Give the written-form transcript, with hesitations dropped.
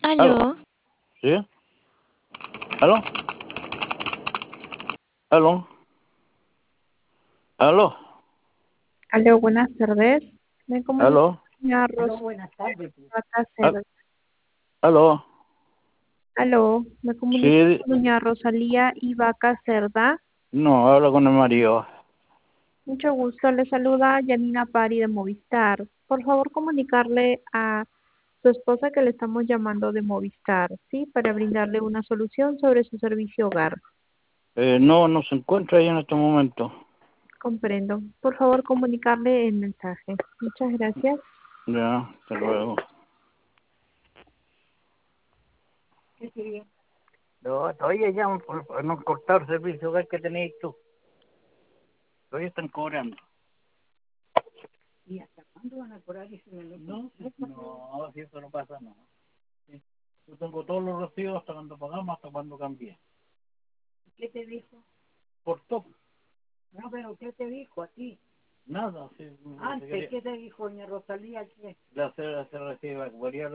¿Aló? Aló, ¿Sí? ¿Aló? ¿Aló? ¿Aló? Aló, buenas tardes. Me comunico ¿Aló? con la Aló, Rosa buenas tardes. Vaca Al- Cerda. ¿Aló? Aló, me comunico Sí, con doña Rosalía y Vaca Cerda. no, habla con el marido. Mucho gusto, le saluda Janina Pari de Movistar. Por favor, comunicarle a su esposa que le estamos llamando de Movistar, ¿sí? Para brindarle una solución sobre su servicio hogar. No se encuentra ahí en este momento. Comprendo. Por favor, comunicarle el mensaje. Muchas gracias. Ya, hasta luego. ¿Qué quería? No, todavía llaman por no cortar el servicio hogar que tenéis tú. Todavía están cobrando. ¿Y hasta cuándo van a cobrar ese minuto? No, si eso no pasa, no. Sí. Yo tengo todos los recibos hasta cuando pagamos, hasta cuando cambié. ¿Qué te dijo? Por todo. No, pero ¿qué te dijo a ti? Nada. Sí, Antes, ¿qué te dijo doña Rosalía? ¿Qué? se recibe,